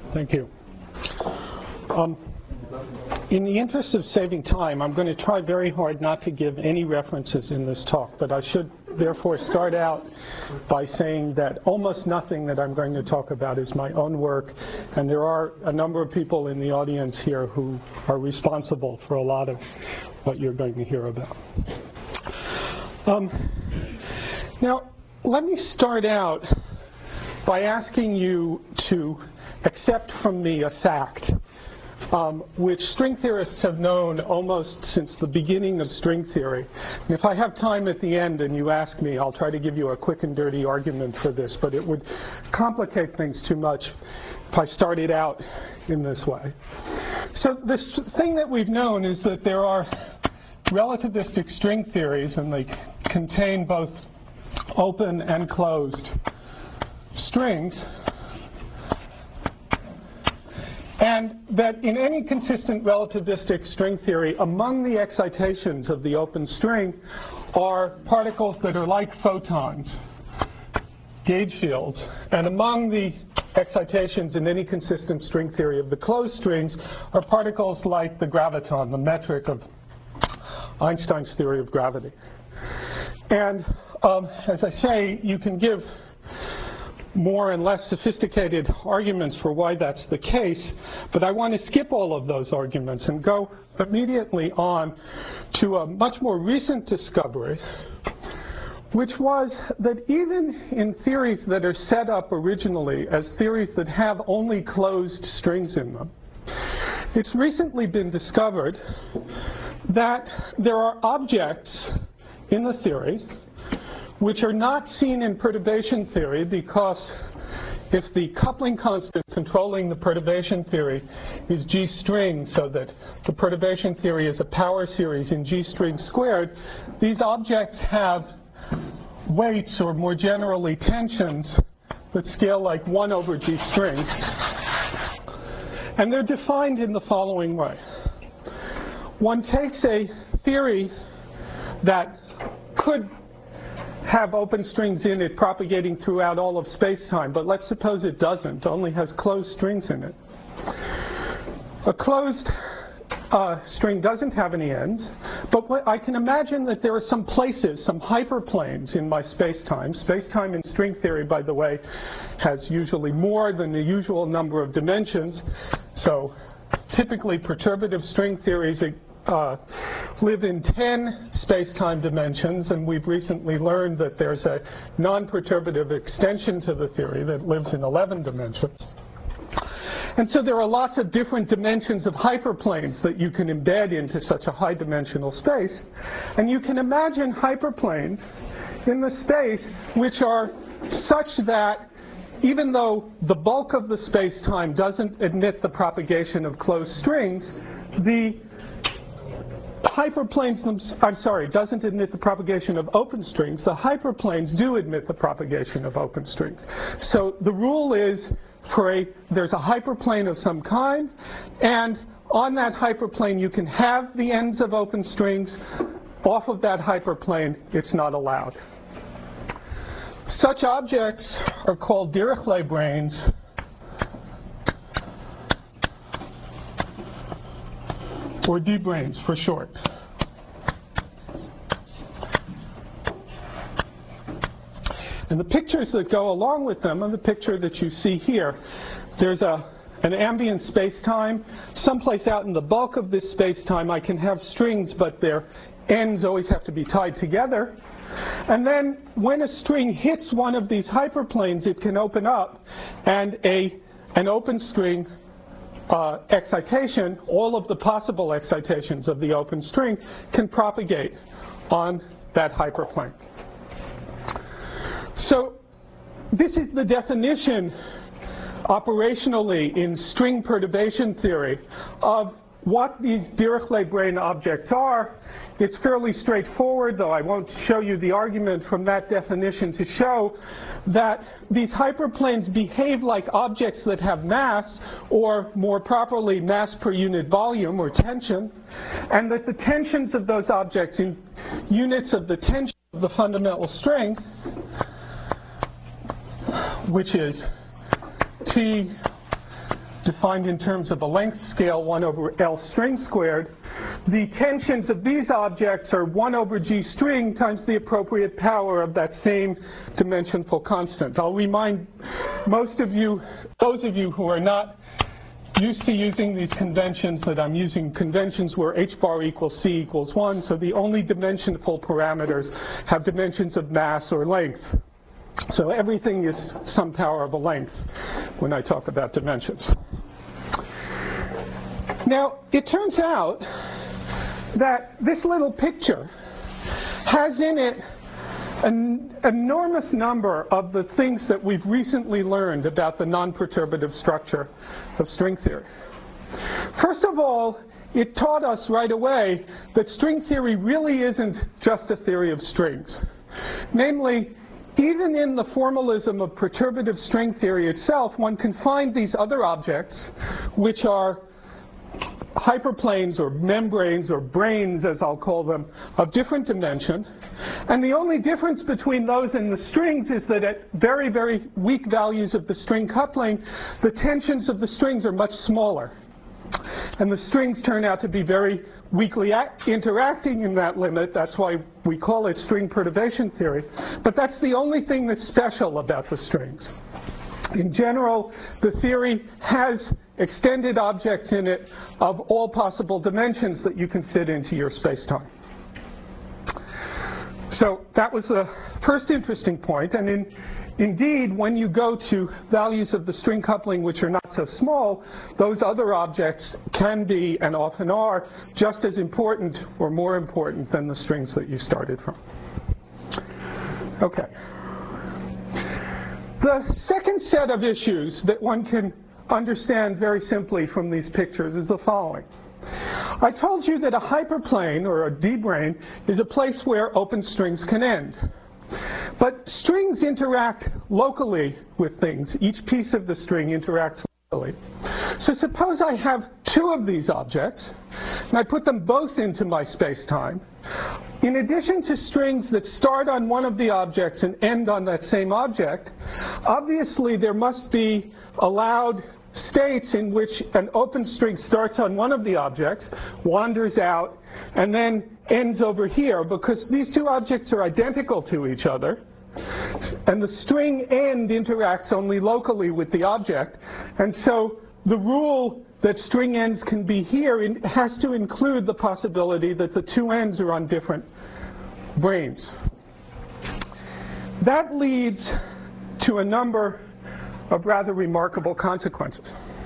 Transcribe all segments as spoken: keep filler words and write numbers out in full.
Thank you. Um, in the interest of saving time, I'm going to try very hard not to give any references in this talk, but I should therefore start out by saying that almost nothing that I'm going to talk about is my own work, and there are a number of people in the audience here who are responsible for a lot of what you're going to hear about. Um, now, let me start out by asking you to accept from me a fact um, which string theorists have known almost since the beginning of string theory. And if I have time at the end and you ask me, I'll try to give you a quick and dirty argument for this, but it would complicate things too much if I started out in this way. So this thing that we've known is that there are relativistic string theories, and they contain both open and closed strings, and that in any consistent relativistic string theory, among the excitations of the open string are particles that are like photons, gauge fields, and among the excitations in any consistent string theory of the closed strings are particles like the graviton, the metric of Einstein's theory of gravity. And um, as I say, you can give more and less sophisticated arguments for why that's the case, but I want to skip all of those arguments and go immediately on to a much more recent discovery, which was that even in theories that are set up originally as theories that have only closed strings in them, it's recently been discovered that there are objects in the theory which are not seen in perturbation theory, because if the coupling constant controlling the perturbation theory is G string, so that the perturbation theory is a power series in G string squared, these objects have weights, or more generally tensions, that scale like one over G string. And they're defined in the following way. One takes a theory that could have open strings in it propagating throughout all of space-time, but let's suppose it doesn't, only has closed strings in it. A closed uh, string doesn't have any ends, but what, I can imagine that there are some places, some hyperplanes in my space-time. Space-time in string theory, by the way, has usually more than the usual number of dimensions, so typically perturbative string theories Uh, live in ten space-time dimensions, and we've recently learned that there's a non-perturbative extension to the theory that lives in eleven dimensions. And so there are lots of different dimensions of hyperplanes that you can embed into such a high-dimensional space. And you can imagine hyperplanes in the space which are such that even though the bulk of the space-time doesn't admit the propagation of closed strings, the hyperplanes, I'm sorry, doesn't admit the propagation of open strings. The hyperplanes do admit the propagation of open strings. So the rule is, for a, there's a hyperplane of some kind, and on that hyperplane you can have the ends of open strings. Off of that hyperplane, it's not allowed. Such objects are called Dirichlet branes, or D-branes for short. And the pictures that go along with them are the picture that you see here. There's a, an ambient space-time. Someplace out in the bulk of this space-time I can have strings, but their ends always have to be tied together. And then when a string hits one of these hyperplanes, it can open up, and a, an open string Uh, excitation, all of the possible excitations of the open string, can propagate on that hyperplane. So this is the definition operationally in string perturbation theory of what these Dirichlet brane objects are. It's fairly straightforward, though I won't show you the argument from that definition to show that these hyperplanes behave like objects that have mass, or more properly, mass per unit volume, or tension, and that the tensions of those objects in units of the tension of the fundamental string, which is T defined in terms of a length scale, one over L string squared. The tensions of these objects are one over G string times the appropriate power of that same dimensionful constant. I'll remind most of you, those of you who are not used to using these conventions, that I'm using conventions where h bar equals c equals one, so the only dimensionful parameters have dimensions of mass or length. So everything is some power of a length when I talk about dimensions. Now, it turns out that this little picture has in it an enormous number of the things that we've recently learned about the non-perturbative structure of string theory. First of all, it taught us right away that string theory really isn't just a theory of strings. Namely, even in the formalism of perturbative string theory itself, one can find these other objects, which are hyperplanes or membranes or branes, as I'll call them, of different dimension. And the only difference between those and the strings is that at very, very weak values of the string coupling, the tensions of the strings are much smaller. And the strings turn out to be very weakly interacting in that limit. That's why we call it string perturbation theory. But that's the only thing that's special about the strings. In general, the theory has extended objects in it of all possible dimensions that you can fit into your space-time. So that was the first interesting point. And in, indeed, when you go to values of the string coupling which are not so small, those other objects can be, and often are, just as important or more important than the strings that you started from. Okay. The second set of issues that one can understand very simply from these pictures is the following. I told you that a hyperplane, or a D-brane, is a place where open strings can end. But strings interact locally with things. Each piece of the string interacts locally. So suppose I have two of these objects, and I put them both into my space-time. In addition to strings that start on one of the objects and end on that same object, obviously there must be allowed states in which an open string starts on one of the objects, wanders out, and then ends over here, because these two objects are identical to each other, and the string end interacts only locally with the object. And so the rule that string ends can be here has to include the possibility that the two ends are on different branes. That leads to a number of rather remarkable consequences.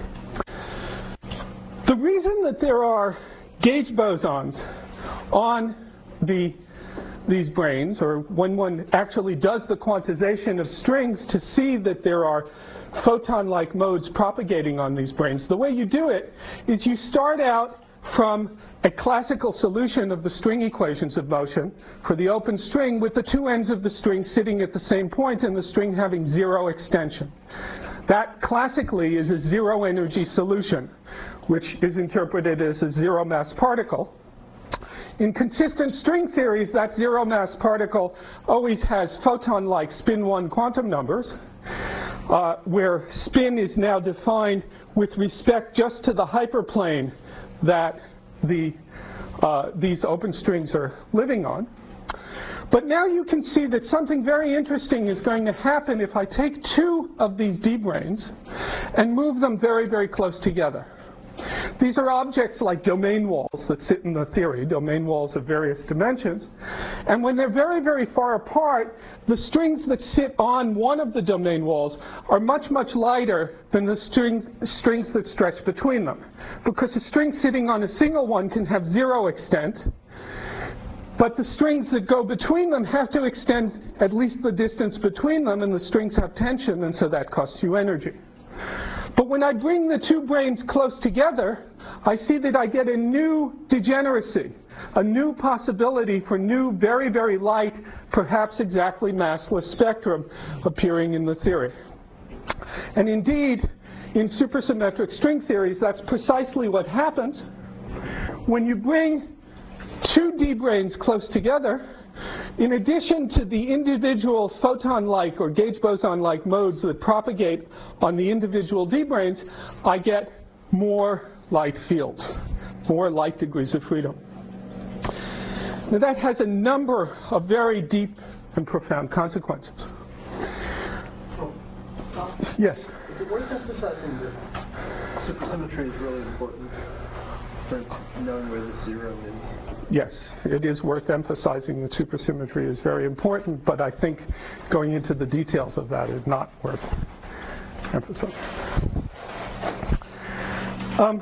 The reason that there are gauge bosons on the, these branes, or when one actually does the quantization of strings to see that there are photon-like modes propagating on these branes, the way you do it is you start out from a classical solution of the string equations of motion for the open string with the two ends of the string sitting at the same point and the string having zero extension. That classically is a zero energy solution, which is interpreted as a zero mass particle. In consistent string theories, that zero mass particle always has photon-like spin one quantum numbers, uh, where spin is now defined with respect just to the hyperplane that the, uh, these open strings are living on. But now you can see that something very interesting is going to happen if I take two of these D-branes and move them very, very close together. These are objects like domain walls that sit in the theory, domain walls of various dimensions. And when they're very, very far apart, the strings that sit on one of the domain walls are much, much lighter than the string, strings that stretch between them. Because a string sitting on a single one can have zero extent, but the strings that go between them have to extend at least the distance between them, and the strings have tension, and so that costs you energy. But when I bring the two branes close together, I see that I get a new degeneracy, a new possibility for new, very, very light, perhaps exactly massless spectrum appearing in the theory. And indeed, in supersymmetric string theories, that's precisely what happens. When you bring two D-branes close together, in addition to the individual photon-like or gauge boson-like modes that propagate on the individual d-branes, I get more light fields, more light degrees of freedom. Now that has a number of very deep and profound consequences. Yes? Is it worth emphasizing that supersymmetry is really important for knowing where the zero is? Yes, it is worth emphasizing that supersymmetry is very important, but I think going into the details of that is not worth emphasizing. Um,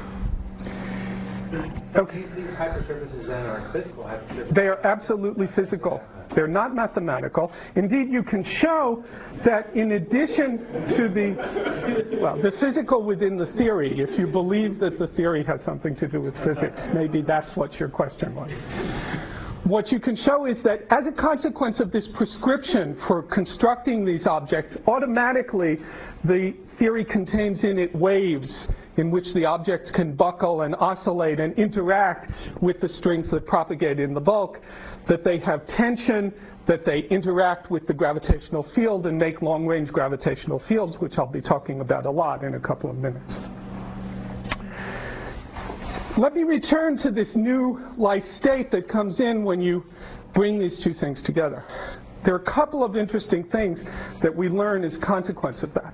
okay. These hypersurfaces then are physical hypersurfaces? They are absolutely physical. They're not mathematical. Indeed, you can show that in addition to the, well, the physical within the theory, if you believe that the theory has something to do with physics, maybe that's what your question was. What you can show is that as a consequence of this prescription for constructing these objects, automatically the theory contains in it waves in which the objects can buckle and oscillate and interact with the strings that propagate in the bulk, that they have tension, that they interact with the gravitational field and make long-range gravitational fields, which I'll be talking about a lot in a couple of minutes. Let me return to this new light state that comes in when you bring these two things together. There are a couple of interesting things that we learn as a consequence of that.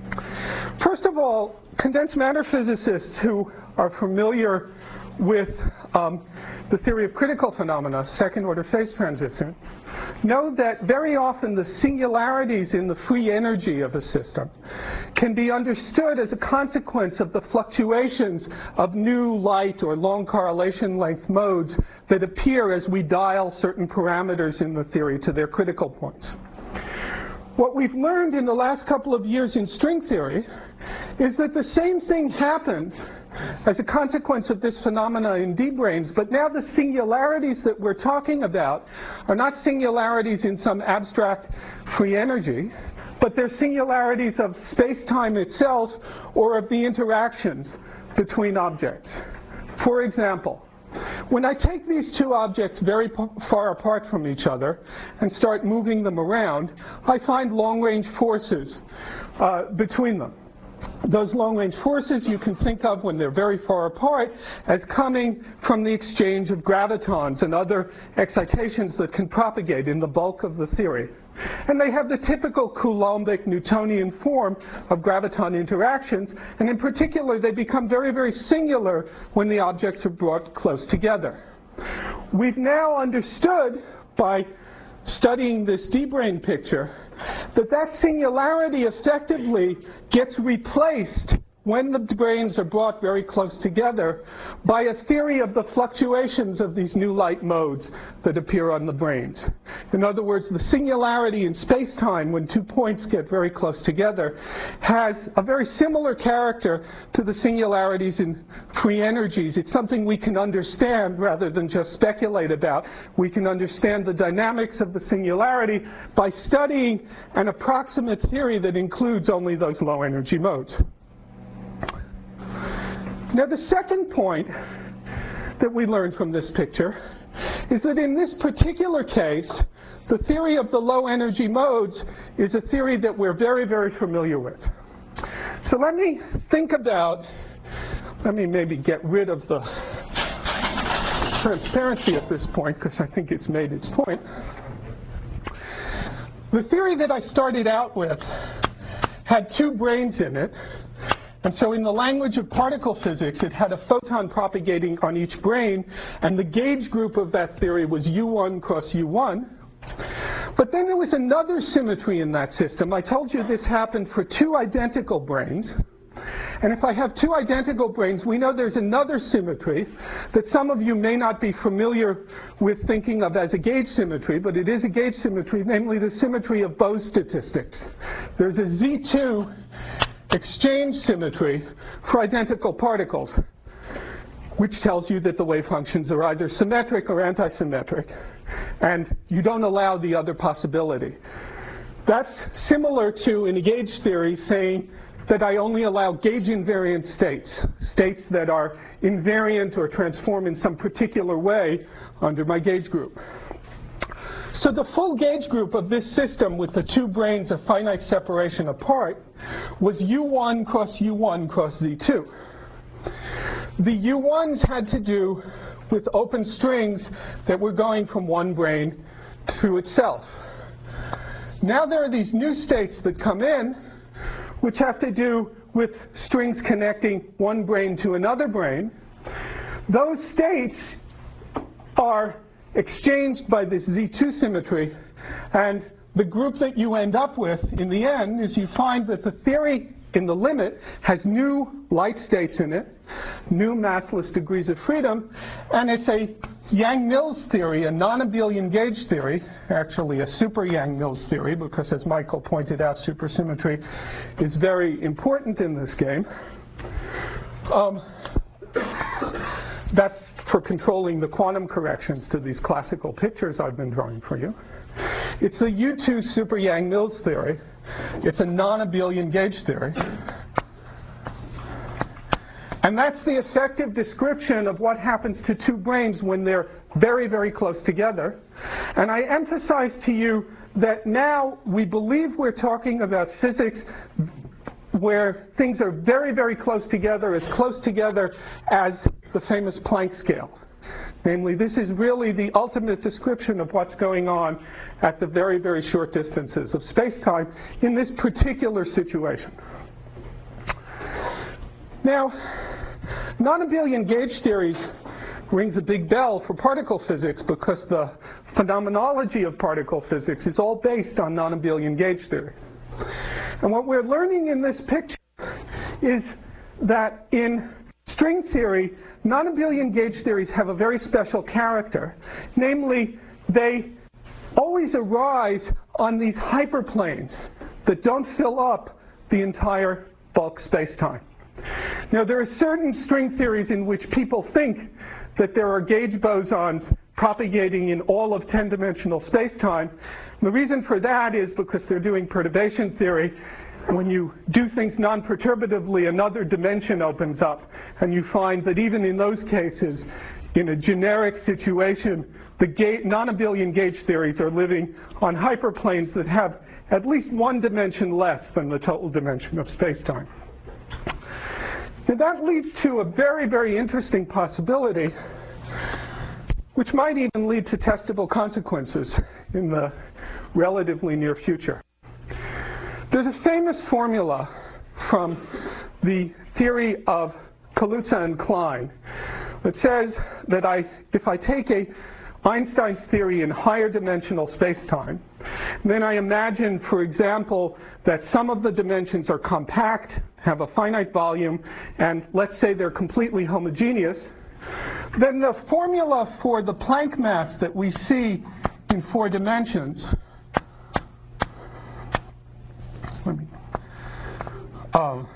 First of all, condensed matter physicists who are familiar with um, the theory of critical phenomena, second-order phase transition, know that very often the singularities in the free energy of a system can be understood as a consequence of the fluctuations of new light or long correlation length modes that appear as we dial certain parameters in the theory to their critical points. What we've learned in the last couple of years in string theory is that the same thing happens as a consequence of this phenomena in d-branes, but now the singularities that we're talking about are not singularities in some abstract free energy, but they're singularities of space-time itself or of the interactions between objects. For example, when I take these two objects very far apart from each other and start moving them around, I find long-range forces uh, between them. Those long-range forces you can think of when they're very far apart as coming from the exchange of gravitons and other excitations that can propagate in the bulk of the theory. And they have the typical Coulombic Newtonian form of graviton interactions, and in particular they become very, very singular when the objects are brought close together. We've now understood by studying this d-brane picture that that singularity effectively gets replaced when the branes are brought very close together by a theory of the fluctuations of these new light modes that appear on the branes. In other words, the singularity in space-time when two points get very close together has a very similar character to the singularities in free energies. It's something we can understand rather than just speculate about. We can understand the dynamics of the singularity by studying an approximate theory that includes only those low energy modes. Now, the second point that we learned from this picture is that in this particular case, the theory of the low energy modes is a theory that we're very, very familiar with. So let me think about, let me maybe get rid of the transparency at this point because I think it's made its point. The theory that I started out with had two branes in it. And so in the language of particle physics, it had a photon propagating on each brane, and the gauge group of that theory was U one cross U one. But then there was another symmetry in that system. I told you this happened for two identical branes. And if I have two identical branes, we know there's another symmetry that some of you may not be familiar with thinking of as a gauge symmetry, but it is a gauge symmetry, namely the symmetry of Bose statistics. There's a Z two exchange symmetry for identical particles, which tells you that the wave functions are either symmetric or antisymmetric, and you don't allow the other possibility. That's similar to, in a gauge theory, saying that I only allow gauge invariant states, states that are invariant or transform in some particular way under my gauge group. So the full gauge group of this system with the two branes of finite separation apart was U one cross U one cross Z two. The U ones had to do with open strings that were going from one brane to itself. Now there are these new states that come in which have to do with strings connecting one brane to another brane. Those states are exchanged by this Z two symmetry, and the group that you end up with in the end is you find that the theory in the limit has new light states in it, new massless degrees of freedom, and it's a Yang-Mills theory, a non-abelian gauge theory, actually a super Yang-Mills theory, because as Michael pointed out, supersymmetry is very important in this game. Um, that's for controlling the quantum corrections to these classical pictures I've been drawing for you. It's a U two super Yang-Mills theory. It's a non-abelian gauge theory. And that's the effective description of what happens to two branes when they're very, very close together. And I emphasize to you that now we believe we're talking about physics where things are very, very close together, as close together as the famous Planck scale. Namely, this is really the ultimate description of what's going on at the very, very short distances of space-time in this particular situation. Now, non-abelian gauge theories rings a big bell for particle physics because the phenomenology of particle physics is all based on non-abelian gauge theory. And what we're learning in this picture is that in string theory, non-abelian gauge theories have a very special character. Namely, they always arise on these hyperplanes that don't fill up the entire bulk spacetime. Now, there are certain string theories in which people think that there are gauge bosons propagating in all of ten-dimensional spacetime. The reason for that is because they're doing perturbation theory. When you do things non-perturbatively, another dimension opens up, and you find that even in those cases, in a generic situation, the non-abelian gauge theories are living on hyperplanes that have at least one dimension less than the total dimension of spacetime. Now that leads to a very, very interesting possibility, which might even lead to testable consequences in the relatively near future. There's a famous formula from the theory of Kaluza and Klein that says that I, if I take a Einstein's theory in higher dimensional spacetime, then I imagine, for example, that some of the dimensions are compact, have a finite volume, and let's say they're completely homogeneous, then the formula for the Planck mass that we see in four dimensions Let me, um,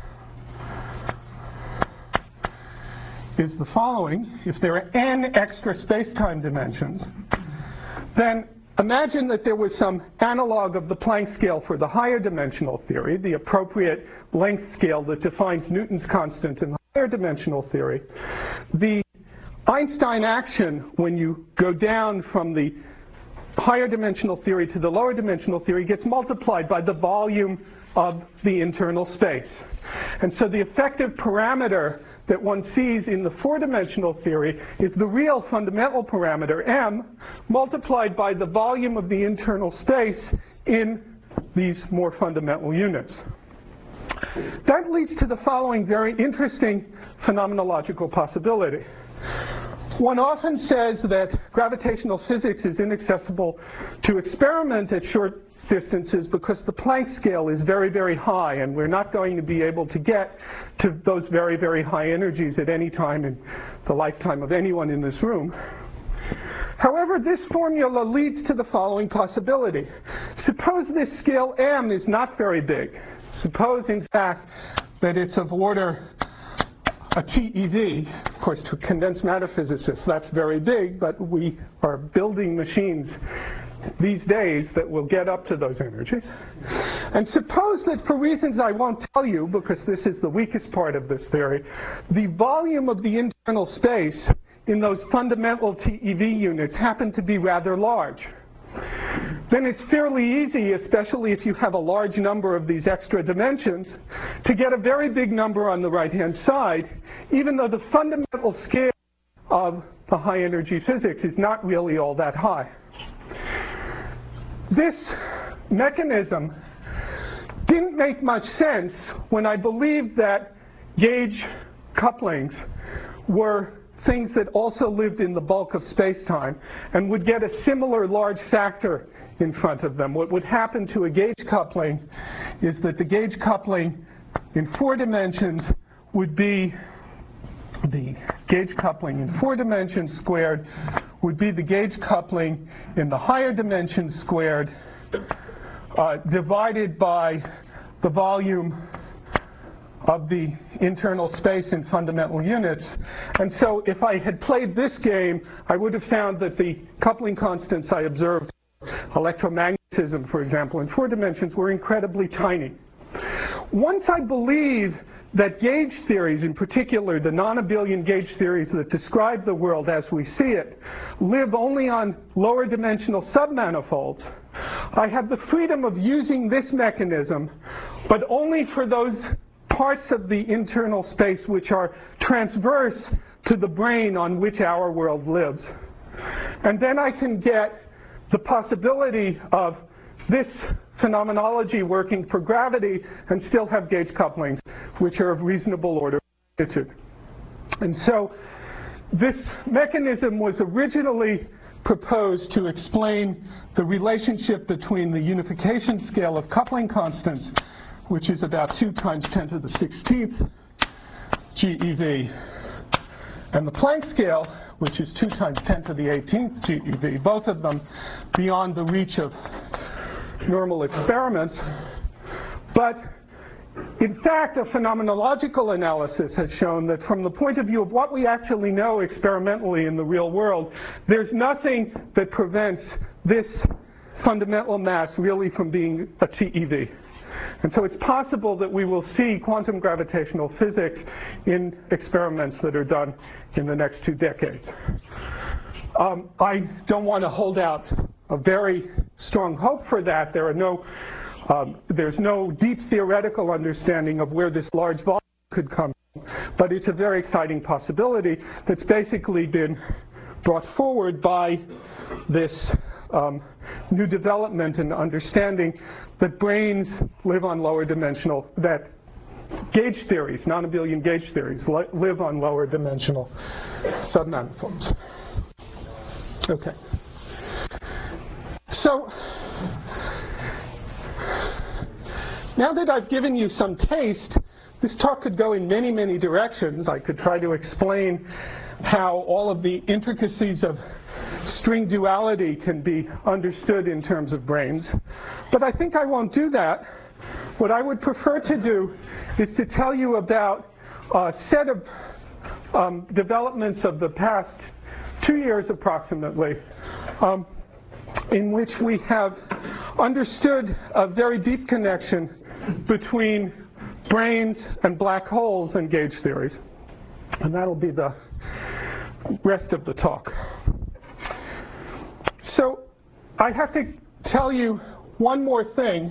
is the following. If there are n extra space-time dimensions, then imagine that there was some analog of the Planck scale for the higher dimensional theory, the appropriate length scale that defines Newton's constant in the higher dimensional theory. The Einstein action, when you go down from the higher dimensional theory to the lower dimensional theory, gets multiplied by the volume of the internal space. And so the effective parameter that one sees in the four-dimensional theory is the real fundamental parameter, m, multiplied by the volume of the internal space in these more fundamental units. That leads to the following very interesting phenomenological possibility. One often says that gravitational physics is inaccessible to experiment at short distances because the Planck scale is very, very high, and we're not going to be able to get to those very, very high energies at any time in the lifetime of anyone in this room. However, this formula leads to the following possibility. Suppose this scale m is not very big. Suppose, in fact, that it's of order a T E V. Of course, to condensed matter physicists, that's very big, but we are building machines these days that will get up to those energies. And suppose that for reasons I won't tell you, because this is the weakest part of this theory, the volume of the internal space in those fundamental T E V units happen to be rather large. then it's fairly easy, especially if you have a large number of these extra dimensions, to get a very big number on the right-hand side, even though the fundamental scale of the high-energy physics is not really all that high. This mechanism didn't make much sense when I believed that gauge couplings were things that also lived in the bulk of space-time and would get a similar large factor in front of them. What would happen to a gauge coupling is that the gauge coupling in four dimensions would be the gauge coupling in four dimensions squared would be the gauge coupling in the higher dimensions squared uh, divided by the volume of the internal space in fundamental units. And so if I had played this game, I would have found that the coupling constants I observed, electromagnetism, for example, in four dimensions, were incredibly tiny. Once I believe that gauge theories, in particular the non-abelian gauge theories that describe the world as we see it, live only on lower dimensional submanifolds, I have the freedom of using this mechanism, but only for those parts of the internal space which are transverse to the brane on which our world lives. And then I can get the possibility of this phenomenology working for gravity and still have gauge couplings which are of reasonable order of magnitude. And so this mechanism was originally proposed to explain the relationship between the unification scale of coupling constants, which is about two times ten to the sixteenth GeV, and the Planck scale, which is two times ten to the eighteenth GeV, both of them beyond the reach of normal experiments. But in fact, a phenomenological analysis has shown that from the point of view of what we actually know experimentally in the real world, there's nothing that prevents this fundamental mass really from being a TeV. And so it's possible that we will see quantum gravitational physics in experiments that are done in the next two decades. Um, I don't want to hold out a very strong hope for that. There are no, um, there's no deep theoretical understanding of where this large volume could come from, but it's a very exciting possibility that's basically been brought forward by this um, new development and understanding that branes live on lower dimensional, that gauge theories, non-abelian gauge theories, li live on lower dimensional submanifolds. Okay. So, now that I've given you some taste, this talk could go in many, many directions. I could try to explain how all of the intricacies of string duality can be understood in terms of branes. But I think I won't do that. What I would prefer to do is to tell you about a set of um, developments of the past two years approximately, um, in which we have understood a very deep connection between branes and black holes and gauge theories. And that'll be the rest of the talk. So I have to tell you one more thing,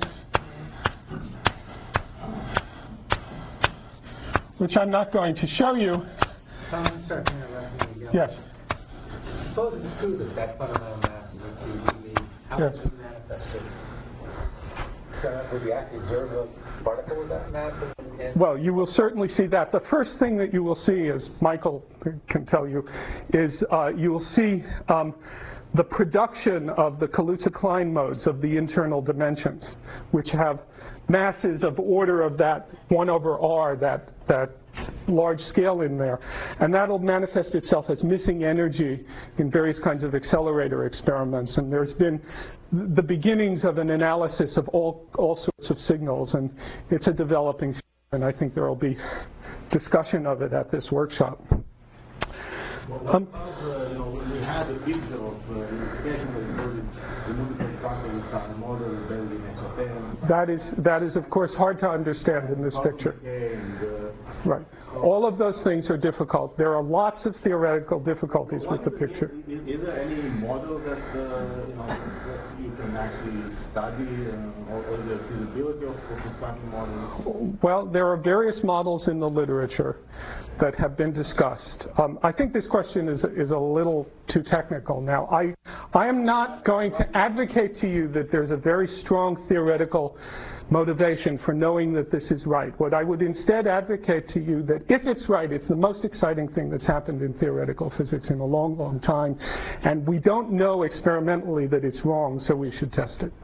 which I'm not going to show you. Tom, sorry, interrupting you again. Yes. Suppose it's true that that fundamental mass is a TeV. How Yes. would you manifest it? So would you actually observe a particle with that mass? In Well, you will certainly see that. The first thing that you will see, as Michael can tell you, is uh, you will see um, the production of the Kaluza-Klein modes of the internal dimensions, which have masses of order of that one over r, that, that large scale in there. And that'll manifest itself as missing energy in various kinds of accelerator experiments. And there's been the beginnings of an analysis of all, all sorts of signals, and it's a developing field, and I think there will be discussion of it at this workshop. Well, what Um, about, uh, you know, when we had a picture of uh, unification of the multiple couplings on model building exoterium? That is, that is, of course, hard to understand in this picture. And, uh, Right. so All of those things are difficult. There are lots of theoretical difficulties with the picture. Is, is there any model that, uh, you know, that you can actually study, uh, or, or the feasibility of, of the quantum model? Well, there are various models in the literature that have been discussed. Um, I think this question is, is a little too technical. Now, I, I am not going to advocate to you that there's a very strong theoretical motivation for knowing that this is right. What I would instead advocate to you that if it's right, it's the most exciting thing that's happened in theoretical physics in a long, long time, and we don't know experimentally that it's wrong, so we should test it.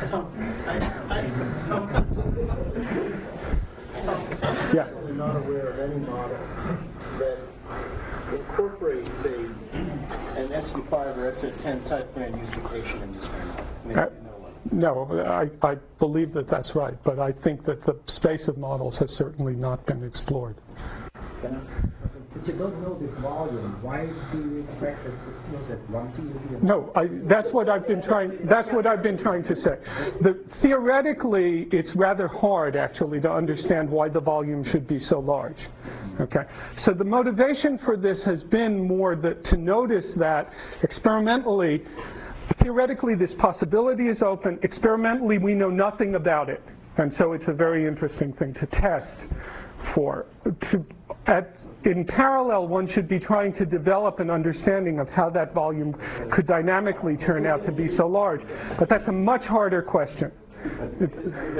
Yeah. I'm not aware of any model that incorporates a, an S U five or S U ten type brand unification in this framework. Uh, No, I, I believe that that's right, but I think that the space of models has certainly not been explored. Since you don't know this volume, why do you expect that, you know, that one T will be? No, I, that's what I've been trying. That's what I've been trying to say. The, theoretically, it's rather hard actually to understand why the volume should be so large. Okay, so the motivation for this has been more that to notice that experimentally. Theoretically, this possibility is open. Experimentally, we know nothing about it. And so it's a very interesting thing to test for. To, at, in parallel, one should be trying to develop an understanding of how that volume could dynamically turn out to be so large. But that's a much harder question. It's,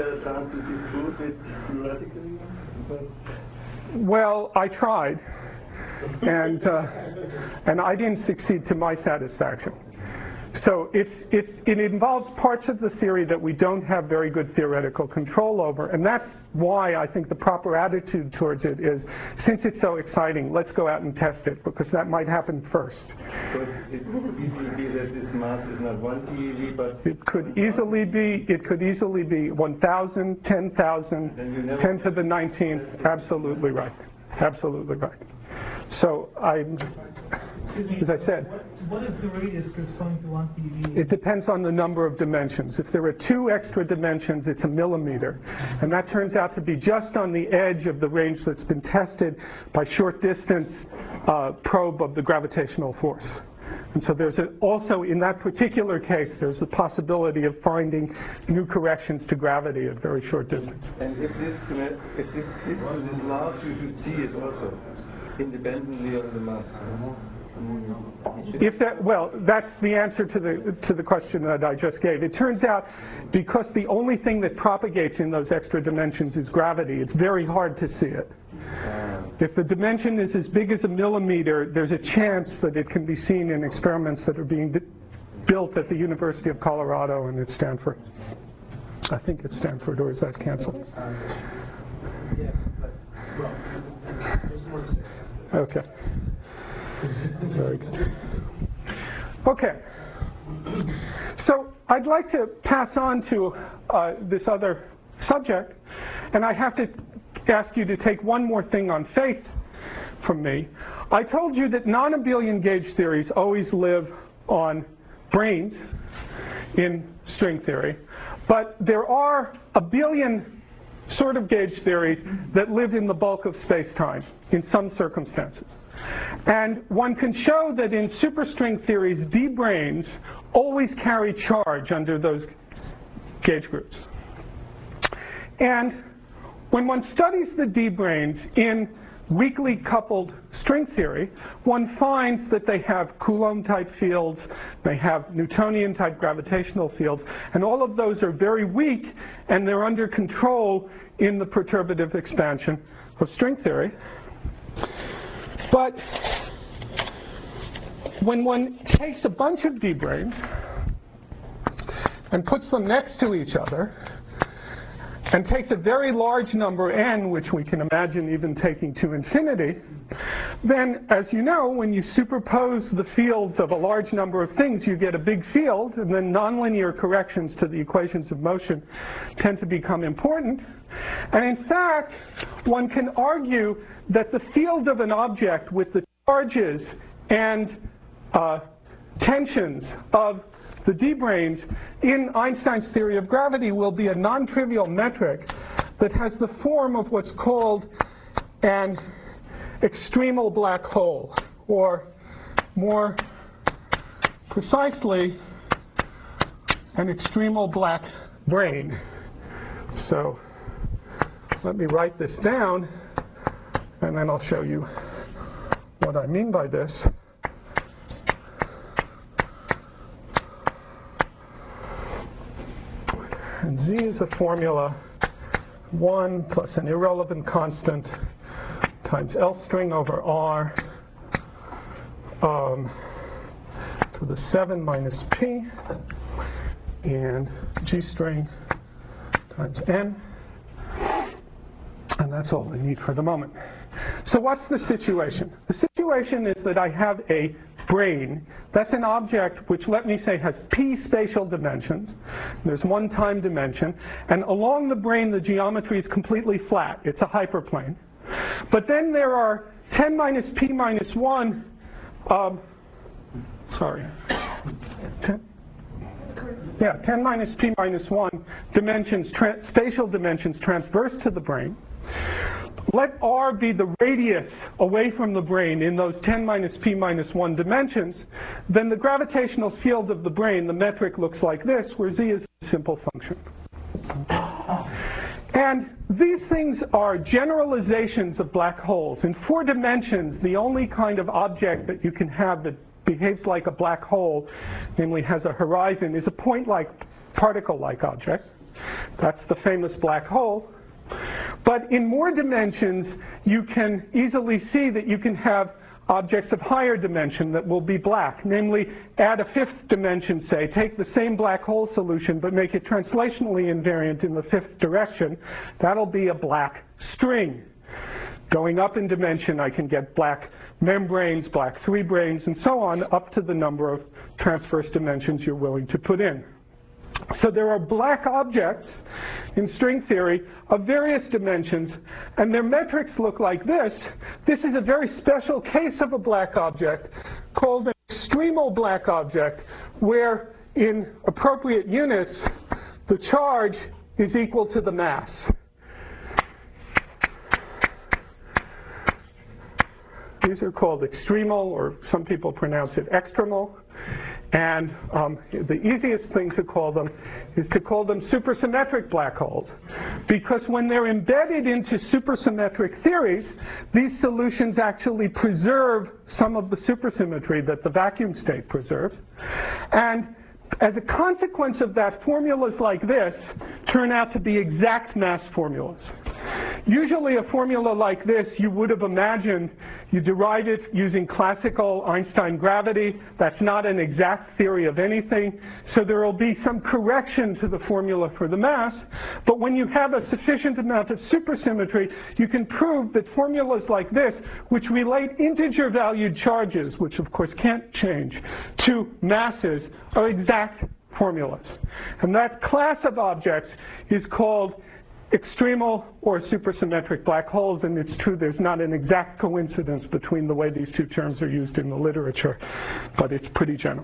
well, I tried. And, uh, and I didn't succeed to my satisfaction. So it's, it's, it involves parts of the theory that we don't have very good theoretical control over, and that's why I think the proper attitude towards it is, since it's so exciting, let's go out and test it, because that might happen first. So it could easily be that this mass is not one TeV, but... It could easily be, it could easily be one thousand, ten thousand, ten to the nineteenth, absolutely right, absolutely right. So I'm, as I said, what is the radius corresponding to one TeV? It depends on the number of dimensions. If there are two extra dimensions, it's a millimeter. And that turns out to be just on the edge of the range that's been tested by short distance uh, probe of the gravitational force. And so there's a, also, in that particular case, there's the possibility of finding new corrections to gravity at very short distance. And if this, if this is this large, you should see it also, independently of the mass. If that, well, that's the answer to the to the question that I just gave. It turns out, because the only thing that propagates in those extra dimensions is gravity, it's very hard to see it. If the dimension is as big as a millimeter, there's a chance that it can be seen in experiments that are being built at the University of Colorado and at Stanford. I think it's Stanford, or is that canceled? Yes, but, well, there's more to say. Okay. Very good. Okay. So I'd like to pass on to uh, this other subject, and I have to ask you to take one more thing on faith from me. I told you that non-abelian gauge theories always live on branes in string theory, but there are abelian sort of gauge theories that live in the bulk of space-time in some circumstances. And one can show that in superstring theories, d-branes always carry charge under those gauge groups. And when one studies the d-branes in weakly coupled string theory, one finds that they have Coulomb-type fields, they have Newtonian-type gravitational fields, and all of those are very weak, and they're under control in the perturbative expansion of string theory. But when one takes a bunch of d-branes and puts them next to each other, and takes a very large number n, which we can imagine even taking to infinity, then, as you know, when you superpose the fields of a large number of things, you get a big field, and then nonlinear corrections to the equations of motion tend to become important. And in fact, one can argue that the field of an object with the charges and uh, tensions of the d-branes in Einstein's theory of gravity will be a non-trivial metric that has the form of what's called an extremal black hole, or more precisely, an extremal black brain. So let me write this down, and then I'll show you what I mean by this. And Z is a formula, one plus an irrelevant constant times L string over R um, to the seven minus P, and G string times N. And that's all I need for the moment. So what's the situation? The situation is that I have a brain. That's an object which, let me say, has p spatial dimensions. There's one time dimension. And along the brain, the geometry is completely flat. It's a hyperplane. But then there are ten minus p minus one, um, sorry, ten, yeah, ten minus p minus one dimensions, spatial dimensions transverse to the brain. Let R be the radius away from the brain in those ten minus p minus one dimensions, then the gravitational field of the brain, the metric, looks like this, where Z is a simple function. And these things are generalizations of black holes. In four dimensions, the only kind of object that you can have that behaves like a black hole, namely has a horizon, is a point-like, particle-like object. That's the famous black hole. But in more dimensions, you can easily see that you can have objects of higher dimension that will be black. Namely, add a fifth dimension, say, take the same black hole solution, but make it translationally invariant in the fifth direction. That'll be a black string. Going up in dimension, I can get black membranes, black three branes, and so on, up to the number of transverse dimensions you're willing to put in. So there are black objects in string theory of various dimensions, and their metrics look like this. This is a very special case of a black object called an extremal black object, where in appropriate units, the charge is equal to the mass. These are called extremal, or some people pronounce it extremal. And um, the easiest thing to call them is to call them supersymmetric black holes. Because when they're embedded into supersymmetric theories, these solutions actually preserve some of the supersymmetry that the vacuum state preserves. And as a consequence of that, formulas like this turn out to be exact mass formulas. Usually a formula like this, you would have imagined, you derive it using classical Einstein gravity. That's not an exact theory of anything. So there will be some correction to the formula for the mass. But when you have a sufficient amount of supersymmetry, you can prove that formulas like this, which relate integer valued charges, which of course can't change, to masses, are exact formulas. And that class of objects is called extremal or supersymmetric black holes, and it's true there's not an exact coincidence between the way these two terms are used in the literature, but it's pretty general.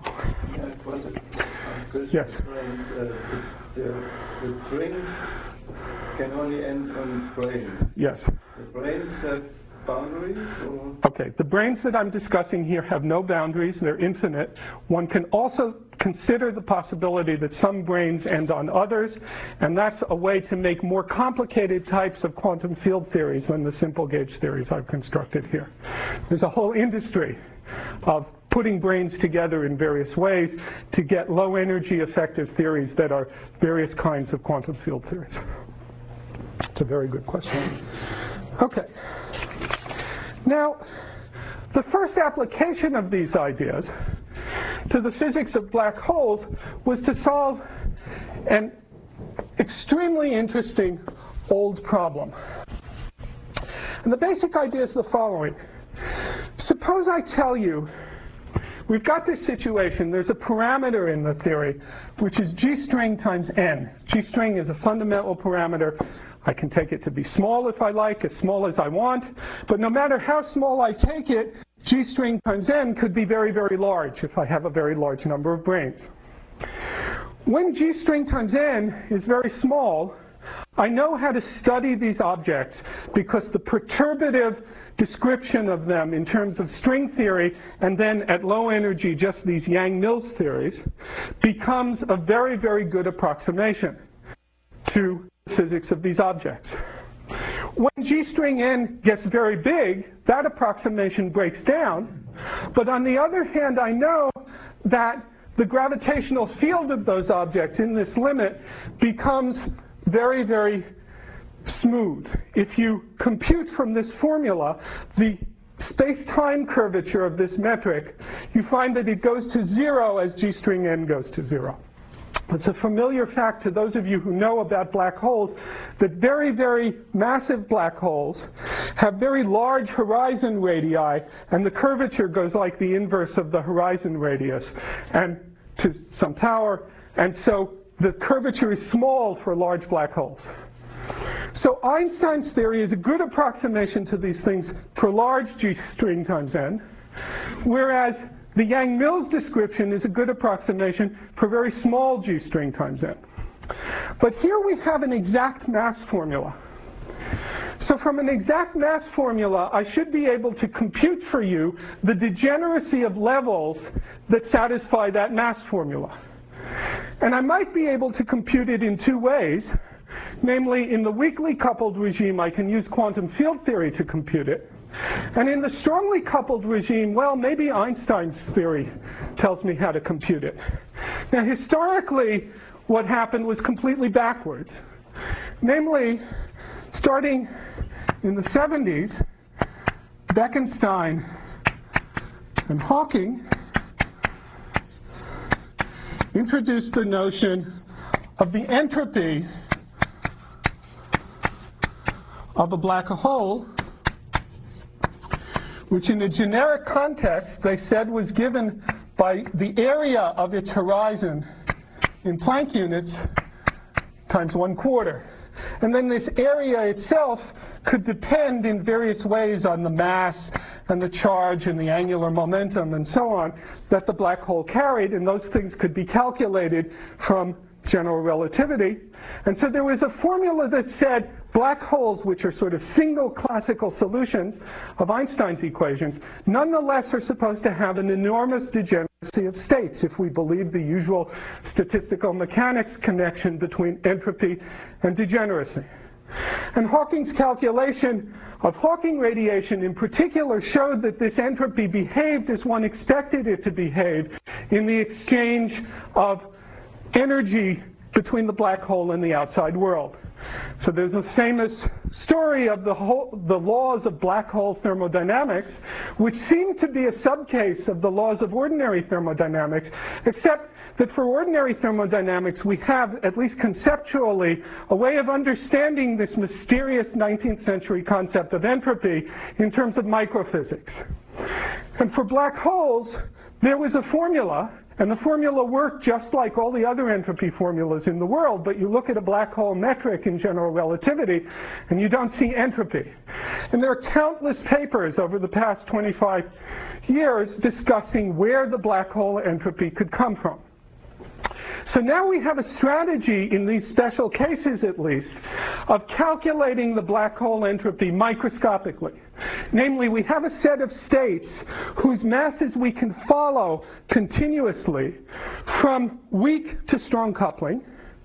Yes? The, the, the strings can only end on brains. Yes. The brains have boundaries? Or? Okay, the brains that I'm discussing here have no boundaries, they're infinite. One can also consider the possibility that some brains end on others, and that's a way to make more complicated types of quantum field theories than the simple gauge theories I've constructed here. There's a whole industry of putting brains together in various ways to get low energy effective theories that are various kinds of quantum field theories. It's a very good question. Okay. Now, the first application of these ideas to the physics of black holes was to solve an extremely interesting old problem. And the basic idea is the following. Suppose I tell you, we've got this situation, there's a parameter in the theory, which is G string times n. G string is a fundamental parameter. I can take it to be small if I like, as small as I want, but no matter how small I take it, G string times n could be very, very large if I have a very large number of brains. When G string times n is very small, I know how to study these objects because the perturbative description of them in terms of string theory, and then at low energy just these Yang-Mills theories, becomes a very, very good approximation to the physics of these objects. When G string n gets very big, that approximation breaks down. But on the other hand, I know that the gravitational field of those objects in this limit becomes very, very smooth. If you compute from this formula the space-time curvature of this metric, you find that it goes to zero as G string n goes to zero. It's a familiar fact to those of you who know about black holes that very, very massive black holes have very large horizon radii, and the curvature goes like the inverse of the horizon radius and to some power, and so the curvature is small for large black holes. So Einstein's theory is a good approximation to these things for large G string times n, whereas the Yang-Mills description is a good approximation for very small G string times n. But here we have an exact mass formula. So from an exact mass formula, I should be able to compute for you the degeneracy of levels that satisfy that mass formula. And I might be able to compute it in two ways. Namely, in the weakly coupled regime, I can use quantum field theory to compute it. And in the strongly coupled regime, well, maybe Einstein's theory tells me how to compute it. Now, historically, what happened was completely backwards. Namely, starting in the seventies, Bekenstein and Hawking introduced the notion of the entropy of a black hole, which in a generic context they said was given by the area of its horizon in Planck units times one quarter. And then this area itself could depend in various ways on the mass and the charge and the angular momentum and so on that the black hole carried, and those things could be calculated from general relativity. And so there was a formula that said black holes, which are sort of single classical solutions of Einstein's equations, nonetheless are supposed to have an enormous degeneracy of states if we believe the usual statistical mechanics connection between entropy and degeneracy. And Hawking's calculation of Hawking radiation in particular showed that this entropy behaved as one expected it to behave in the exchange of energy between the black hole and the outside world. So there's a famous story of the, whole, the laws of black hole thermodynamics, which seem to be a subcase of the laws of ordinary thermodynamics, except that for ordinary thermodynamics we have, at least conceptually, a way of understanding this mysterious nineteenth century concept of entropy in terms of microphysics. And for black holes, there was a formula, and the formula worked just like all the other entropy formulas in the world, but you look at a black hole metric in general relativity, and you don't see entropy. And there are countless papers over the past twenty-five years discussing where the black hole entropy could come from. So now we have a strategy, in these special cases at least, of calculating the black hole entropy microscopically. Namely, we have a set of states whose masses we can follow continuously from weak to strong coupling.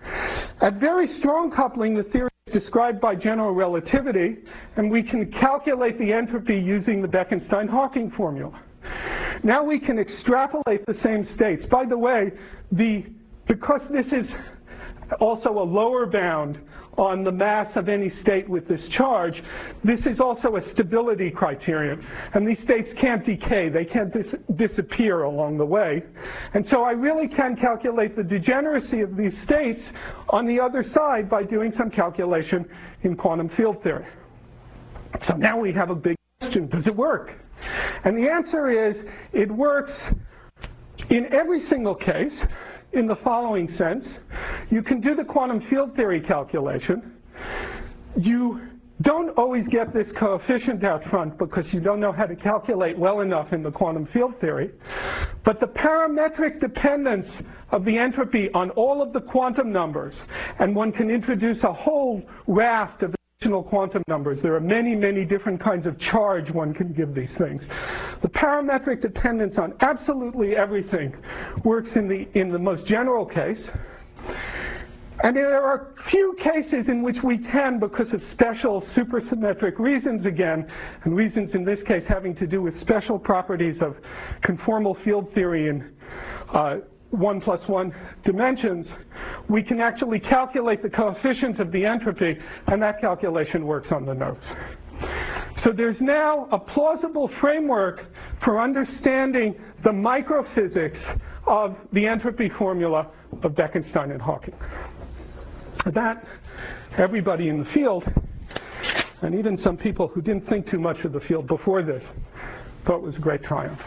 At very strong coupling, the theory is described by general relativity, and we can calculate the entropy using the Bekenstein-Hawking formula. Now we can extrapolate the same states. By the way, the because this is also a lower bound on the mass of any state with this charge, this is also a stability criterion. And these states can't decay. They can't dis disappear along the way. And so I really can calculate the degeneracy of these states on the other side by doing some calculation in quantum field theory. So now we have a big question. Does it work? And the answer is, it works in every single case in the following sense. You can do the quantum field theory calculation. You don't always get this coefficient out front because you don't know how to calculate well enough in the quantum field theory. But the parametric dependence of the entropy on all of the quantum numbers, and one can introduce a whole raft of additional quantum numbers. There are many, many different kinds of charge one can give these things. The parametric dependence on absolutely everything works in the, in the most general case. And there are few cases in which we can, because of special supersymmetric reasons again, and reasons in this case having to do with special properties of conformal field theory in uh, one plus one dimensions, we can actually calculate the coefficient of the entropy, and that calculation works on the nodes. So there's now a plausible framework for understanding the microphysics of the entropy formula of Bekenstein and Hawking. That, everybody in the field, and even some people who didn't think too much of the field before this, thought was a great triumph.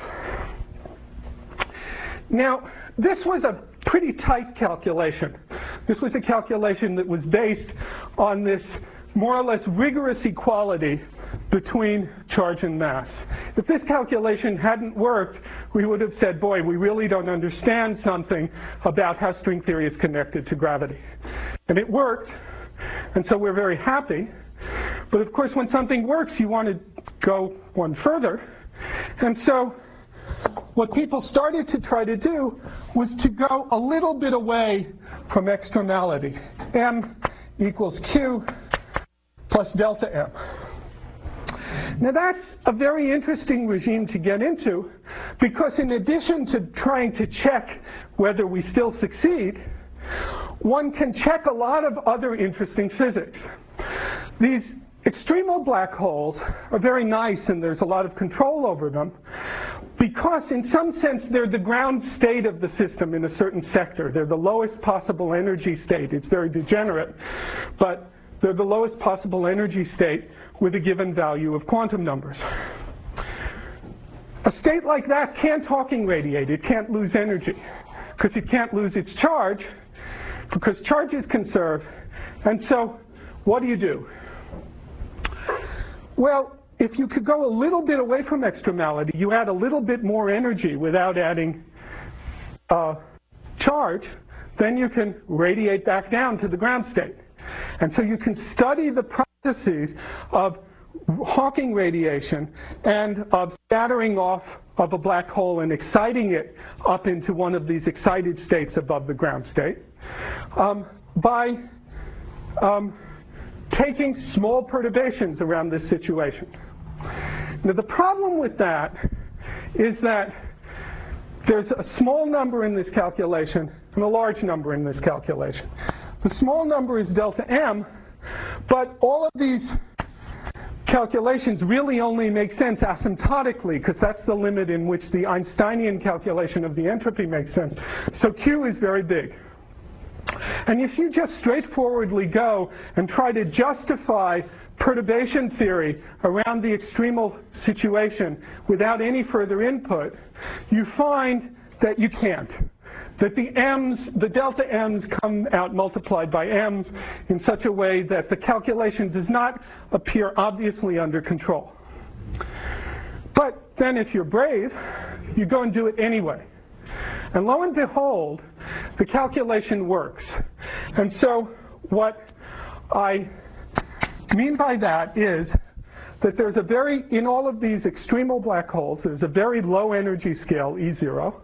Now, this was a pretty tight calculation. This was a calculation that was based on this more or less rigorous equality between charge and mass. If this calculation hadn't worked, we would have said, boy, we really don't understand something about how string theory is connected to gravity. And it worked, and so we're very happy. But of course, when something works, you want to go one further. And so what people started to try to do was to go a little bit away from externality. M equals Q plus delta M. Now that's a very interesting regime to get into, because in addition to trying to check whether we still succeed, one can check a lot of other interesting physics. These extremal black holes are very nice, and there's a lot of control over them, because in some sense they're the ground state of the system in a certain sector. They're the lowest possible energy state. It's very degenerate, but they're the lowest possible energy state with a given value of quantum numbers. A state like that can't Hawking radiate. It can't lose energy, because it can't lose its charge, because charge is conserved. And so what do you do? Well, if you could go a little bit away from extremality, you add a little bit more energy without adding uh, charge, then you can radiate back down to the ground state. And so you can study the processes of Hawking radiation and of scattering off of a black hole and exciting it up into one of these excited states above the ground state um, by um, taking small perturbations around this situation. Now the problem with that is that there's a small number in this calculation and a large number in this calculation. The small number is delta M, but all of these calculations really only make sense asymptotically, because that's the limit in which the Einsteinian calculation of the entropy makes sense. So Q is very big. And if you just straightforwardly go and try to justify perturbation theory around the extremal situation without any further input, you find that you can't. That the m's, the delta m's come out multiplied by m's in such a way that the calculation does not appear obviously under control. But then if you're brave, you go and do it anyway. And lo and behold, the calculation works. And so what I mean by that is that there's a very, in all of these extremal black holes, there's a very low energy scale, E zero.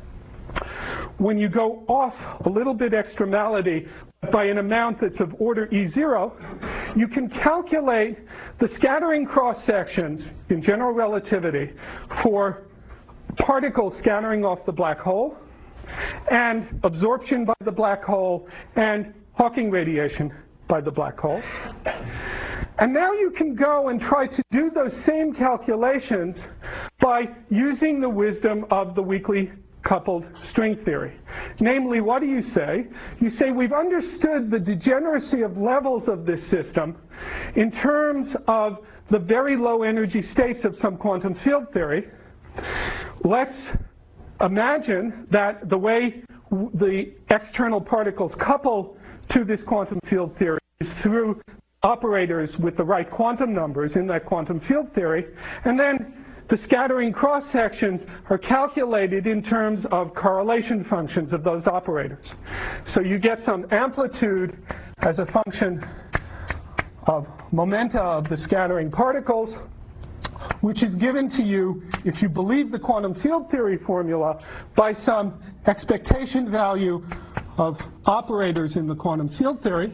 When you go off a little bit extremality by an amount that's of order E zero, you can calculate the scattering cross sections in general relativity for particles scattering off the black hole, and absorption by the black hole, and Hawking radiation by the black hole. And now you can go and try to do those same calculations by using the wisdom of the weakly coupled string theory. Namely, what do you say? You say, we've understood the degeneracy of levels of this system in terms of the very low energy states of some quantum field theory. Let's imagine that the way the external particles couple to this quantum field theory is through operators with the right quantum numbers in that quantum field theory, and then the scattering cross sections are calculated in terms of correlation functions of those operators. So you get some amplitude as a function of momenta of the scattering particles, which is given to you, if you believe the quantum field theory formula, by some expectation value of operators in the quantum field theory.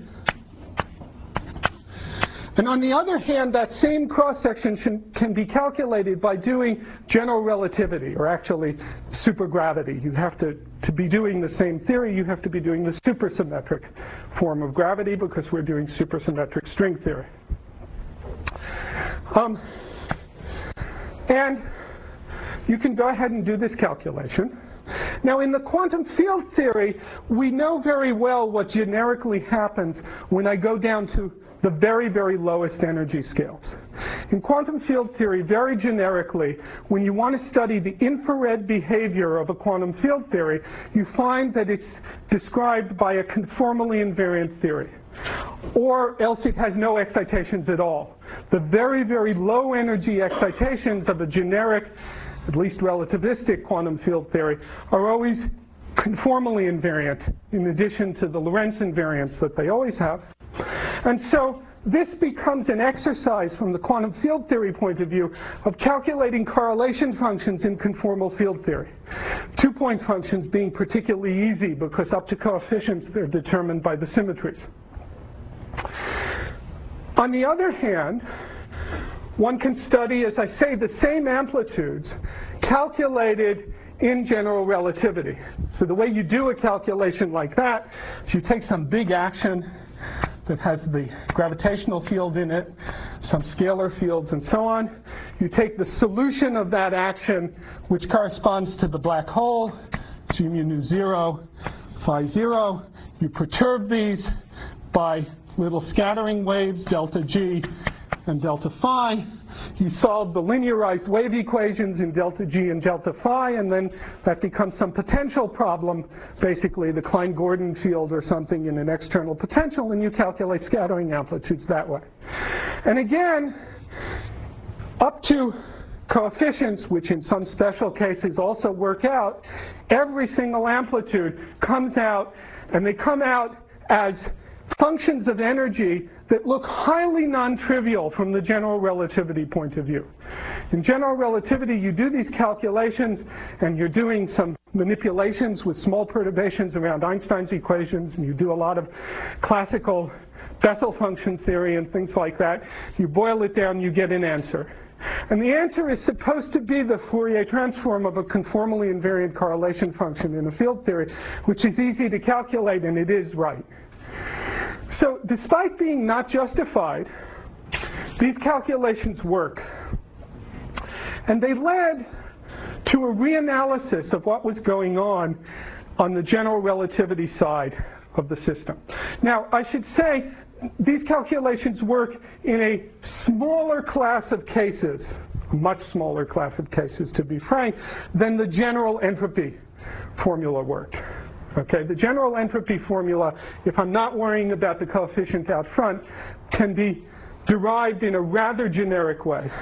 And on the other hand, that same cross-section can be calculated by doing general relativity, or actually supergravity. You have to, to be doing the same theory, you have to be doing the supersymmetric form of gravity, because we're doing supersymmetric string theory. Um, and you can go ahead and do this calculation. Now, in the quantum field theory, we know very well what generically happens when I go down to the very, very lowest energy scales. In quantum field theory, very generically, when you want to study the infrared behavior of a quantum field theory, you find that it's described by a conformally invariant theory. Or else it has no excitations at all. The very, very low energy excitations of a generic, at least relativistic quantum field theory, are always conformally invariant, in addition to the Lorentz invariance that they always have. And so this becomes an exercise from the quantum field theory point of view of calculating correlation functions in conformal field theory. Two-point functions being particularly easy because up to coefficients they're determined by the symmetries. On the other hand, one can study, as I say, the same amplitudes calculated in general relativity. So the way you do a calculation like that is you take some big action that has the gravitational field in it, some scalar fields, and so on. You take the solution of that action, which corresponds to the black hole, g mu nu zero, phi zero. You perturb these by little scattering waves, delta g and delta phi. You solve the linearized wave equations in delta g and delta phi, and then that becomes some potential problem, basically the Klein-Gordon field or something in an external potential, and you calculate scattering amplitudes that way. And again, up to coefficients, which in some special cases also work out, every single amplitude comes out, and they come out as functions of energy that look highly non-trivial from the general relativity point of view. In general relativity, you do these calculations, and you're doing some manipulations with small perturbations around Einstein's equations, and you do a lot of classical Bessel function theory and things like that. You boil it down, you get an answer. And the answer is supposed to be the Fourier transform of a conformally invariant correlation function in a field theory, which is easy to calculate, and it is right. So despite being not justified, these calculations work. And they led to a reanalysis of what was going on on the general relativity side of the system. Now, I should say, these calculations work in a smaller class of cases, a much smaller class of cases, to be frank, than the general entropy formula worked. Okay, the general entropy formula, if I'm not worrying about the coefficient out front, can be derived in a rather generic way.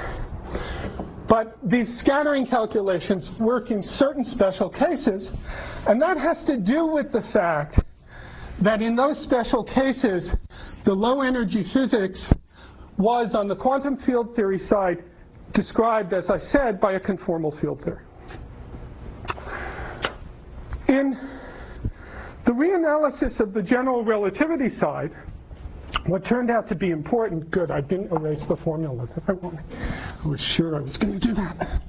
But these scattering calculations work in certain special cases, and that has to do with the fact that in those special cases, the low energy physics was, on the quantum field theory side, described, as I said, by a conformal field theory. In the reanalysis of the general relativity side, what turned out to be important, good, I didn't erase the formula. I was sure I was going to do that.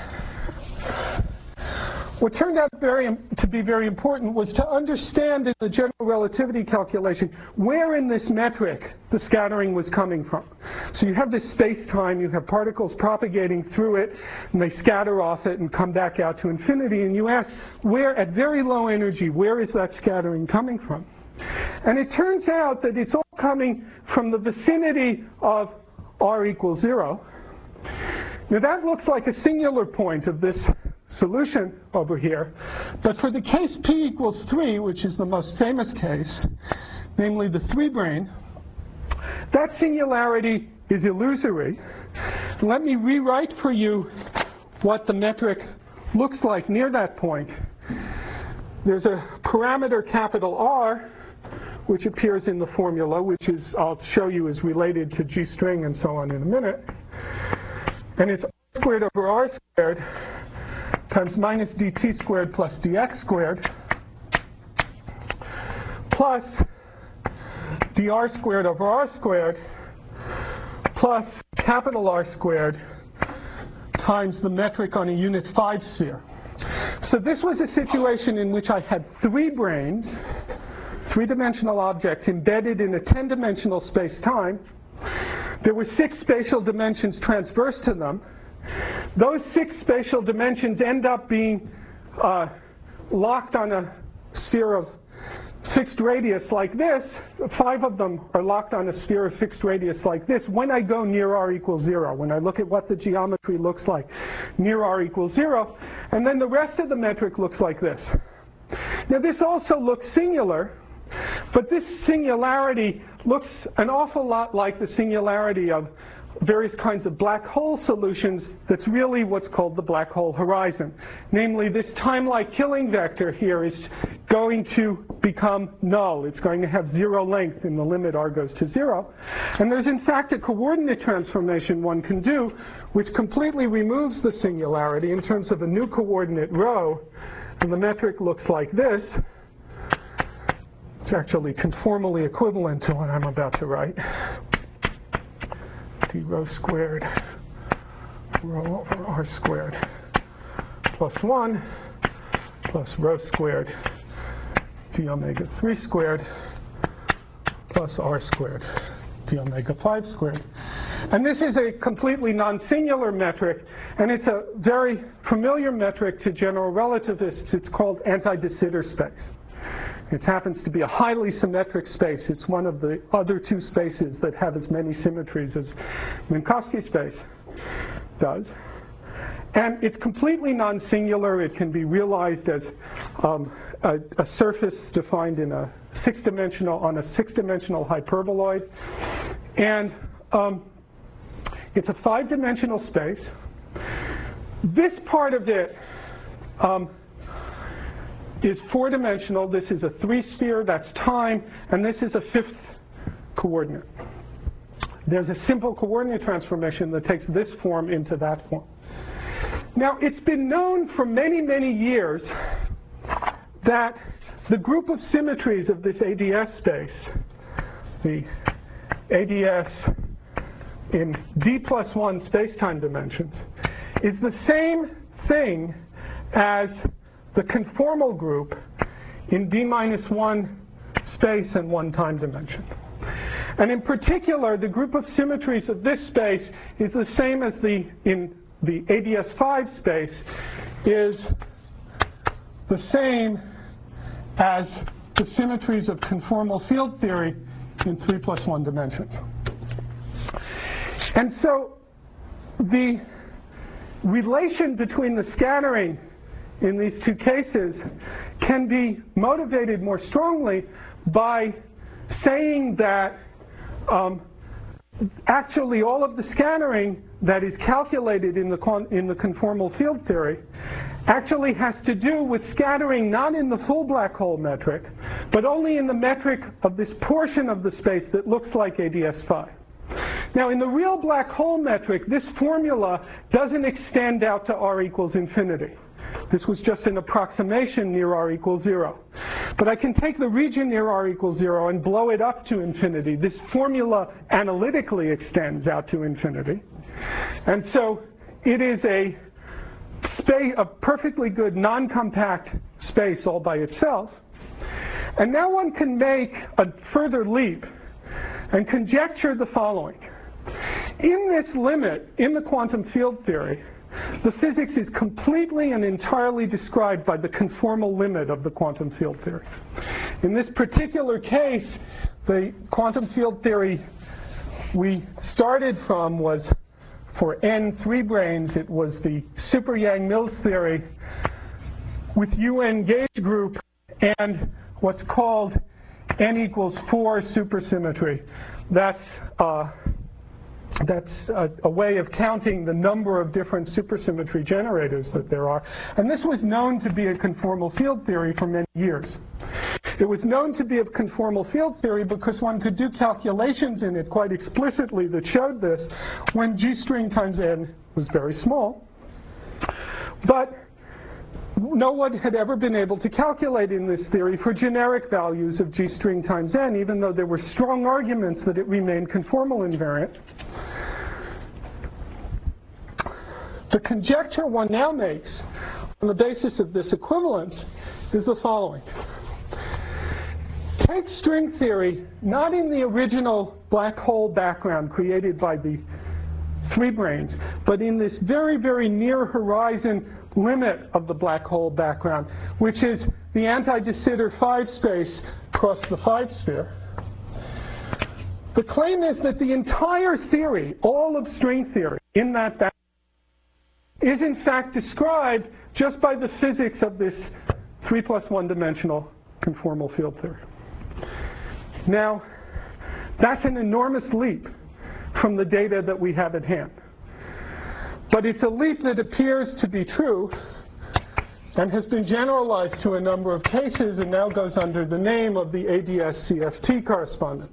What turned out very, to be very important was to understand in the general relativity calculation where in this metric the scattering was coming from. So you have this space-time, you have particles propagating through it, and they scatter off it and come back out to infinity, and you ask, where, at very low energy, where is that scattering coming from? And it turns out that it's all coming from the vicinity of r equals zero. Now that looks like a singular point of this solution over here, but for the case p equals three, which is the most famous case, namely the three-brane, that singularity is illusory. Let me rewrite for you what the metric looks like near that point. There's a parameter capital R, which appears in the formula, which is, I'll show you, is related to G string and so on in a minute. And it's r squared over r squared times minus dt squared plus dx squared plus dr squared over r squared plus capital R squared times the metric on a unit five sphere. So this was a situation in which I had three branes, three-dimensional objects embedded in a ten-dimensional space-time. There were six spatial dimensions transverse to them. Those six spatial dimensions end up being uh, locked on a sphere of fixed radius like this. Five of them are locked on a sphere of fixed radius like this when I go near r equals zero, when I look at what the geometry looks like near r equals zero. And then the rest of the metric looks like this. Now this also looks singular, but this singularity looks an awful lot like the singularity of various kinds of black hole solutions that's really what's called the black hole horizon. Namely, this time-like killing vector here is going to become null. It's going to have zero length in the limit r goes to zero. And there's in fact a coordinate transformation one can do which completely removes the singularity in terms of a new coordinate rho, and the metric looks like this. It's actually conformally equivalent to what I'm about to write. D rho squared rho over r squared plus one plus rho squared d omega three squared plus r squared d omega five squared. And this is a completely non-singular metric, and it's a very familiar metric to general relativists. It's called anti-de Sitter space. It happens to be a highly symmetric space. It's one of the other two spaces that have as many symmetries as Minkowski space does. And it's completely non-singular. It can be realized as um, a, a surface defined in a six-dimensional, on a six-dimensional hyperboloid. And um, it's a five-dimensional space. This part of it um, is four-dimensional. This is a three-sphere, that's time, and this is a fifth coordinate. There's a simple coordinate transformation that takes this form into that form. Now, it's been known for many, many years that the group of symmetries of this A D S space, the A D S in d plus one space-time dimensions, is the same thing as the conformal group in d minus one space and one time dimension. And in particular, the group of symmetries of this space is the same as the, in the A D S five space, is the same as the symmetries of conformal field theory in three plus one dimensions. And so the relation between the scattering in these two cases can be motivated more strongly by saying that um, actually all of the scattering that is calculated in the, con in the conformal field theory actually has to do with scattering not in the full black hole metric, but only in the metric of this portion of the space that looks like A D S five. Now, in the real black hole metric, this formula doesn't extend out to r equals infinity. This was just an approximation near r equals zero. But I can take the region near r equals zero and blow it up to infinity. This formula analytically extends out to infinity. And so it is a space, a perfectly good non-compact space all by itself. And now one can make a further leap and conjecture the following. In this limit, in the quantum field theory, the physics is completely and entirely described by the conformal limit of the quantum field theory. In this particular case, the quantum field theory we started from was, for n three branes, it was the super Yang-Mills theory with U N gauge group and what's called n equals four supersymmetry. That's uh, That's a, a way of counting the number of different supersymmetry generators that there are. And this was known to be a conformal field theory for many years. It was known to be a conformal field theory because one could do calculations in it quite explicitly that showed this when G string times n was very small. But no one had ever been able to calculate in this theory for generic values of G string times n, even though there were strong arguments that it remained conformal invariant. The conjecture one now makes on the basis of this equivalence is the following. Take string theory not in the original black hole background created by the three brains, but in this very, very near horizon limit of the black hole background, which is the anti-de Sitter five space across the five sphere. The claim is that the entire theory, all of string theory in that background, is in fact described just by the physics of this three plus one dimensional conformal field theory. Now, that's an enormous leap from the data that we have at hand. But it's a leap that appears to be true and has been generalized to a number of cases and now goes under the name of the A D S C F T correspondence.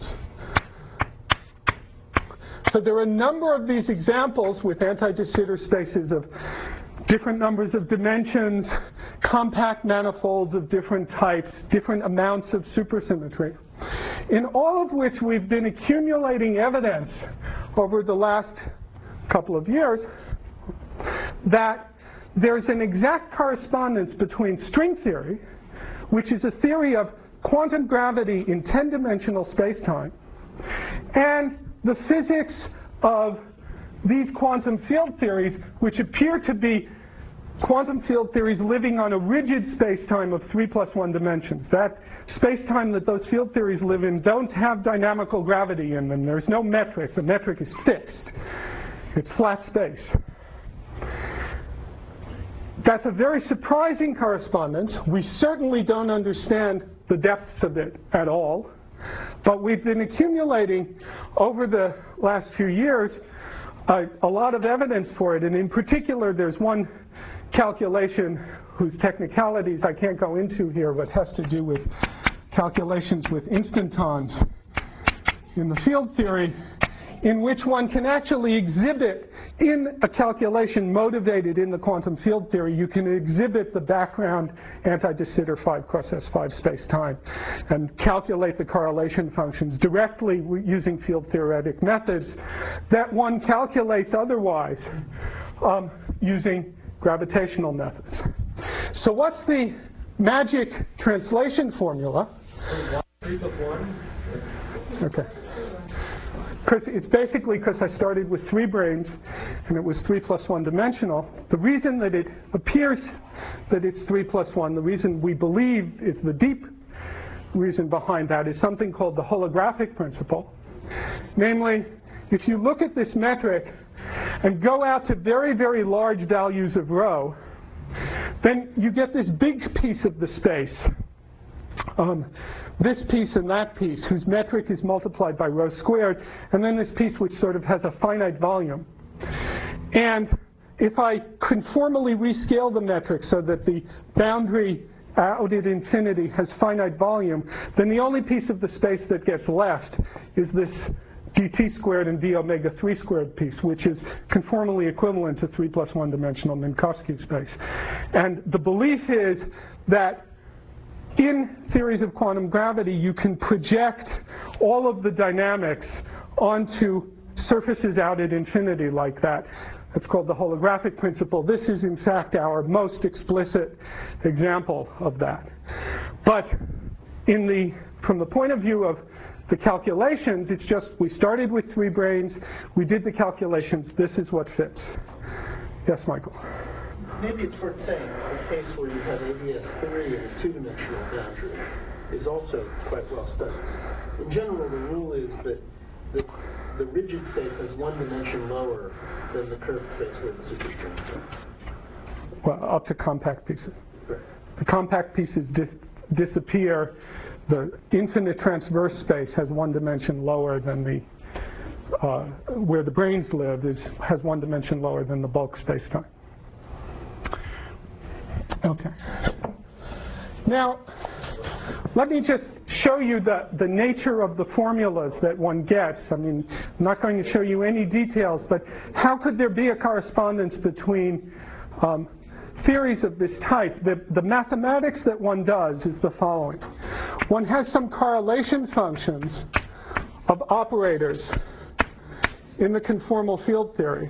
So there are a number of these examples with anti-de Sitter spaces of different numbers of dimensions, compact manifolds of different types, different amounts of supersymmetry, in all of which we've been accumulating evidence over the last couple of years that there's an exact correspondence between string theory, which is a theory of quantum gravity in ten-dimensional space-time, and the physics of these quantum field theories, which appear to be quantum field theories living on a rigid space-time of three plus one dimensions. That space-time that those field theories live in don't have dynamical gravity in them. There's no metric. The metric is fixed. It's flat space. That's a very surprising correspondence. We certainly don't understand the depths of it at all. But we've been accumulating over the last few years uh, a lot of evidence for it. And in particular, there's one calculation whose technicalities I can't go into here, but has to do with calculations with instantons in the field theory, in which one can actually exhibit in a calculation motivated in the quantum field theory, you can exhibit the background anti-de Sitter five cross S five space-time and calculate the correlation functions directly using field theoretic methods that one calculates otherwise um, using gravitational methods. So what's the magic translation formula? Okay. Because it's basically because I started with three brains and it was three plus one dimensional. The reason that it appears that it's three plus one, the reason we believe is the deep reason behind that is something called the holographic principle. Namely, if you look at this metric and go out to very, very large values of rho, then you get this big piece of the space. Um, this piece and that piece, whose metric is multiplied by rho squared, and then this piece which sort of has a finite volume. And if I conformally rescale the metric so that the boundary out at infinity has finite volume, then the only piece of the space that gets left is this dt squared and d omega three squared piece, which is conformally equivalent to three plus one dimensional Minkowski space. And the belief is that in theories of quantum gravity, you can project all of the dynamics onto surfaces out at infinity like that. It's called the holographic principle. This is, in fact, our most explicit example of that. But in the, from the point of view of the calculations, it's just we started with three brains, we did the calculations, this is what fits. Yes, Michael? Maybe it's worth saying the case where you have A D S three and a two-dimensional boundary is also quite well studied. In general, the rule is that the, the rigid space has one dimension lower than the curved space where the superstrings are. Well, up to compact pieces. Right. The compact pieces dis disappear. The infinite transverse space has one dimension lower than the uh, where the brains live is, has one dimension lower than the bulk spacetime. Okay. Now, let me just show you the, the nature of the formulas that one gets. I mean, I'm not going to show you any details, but how could there be a correspondence between um, theories of this type? The, the mathematics that one does is the following. One has some correlation functions of operators in the conformal field theory,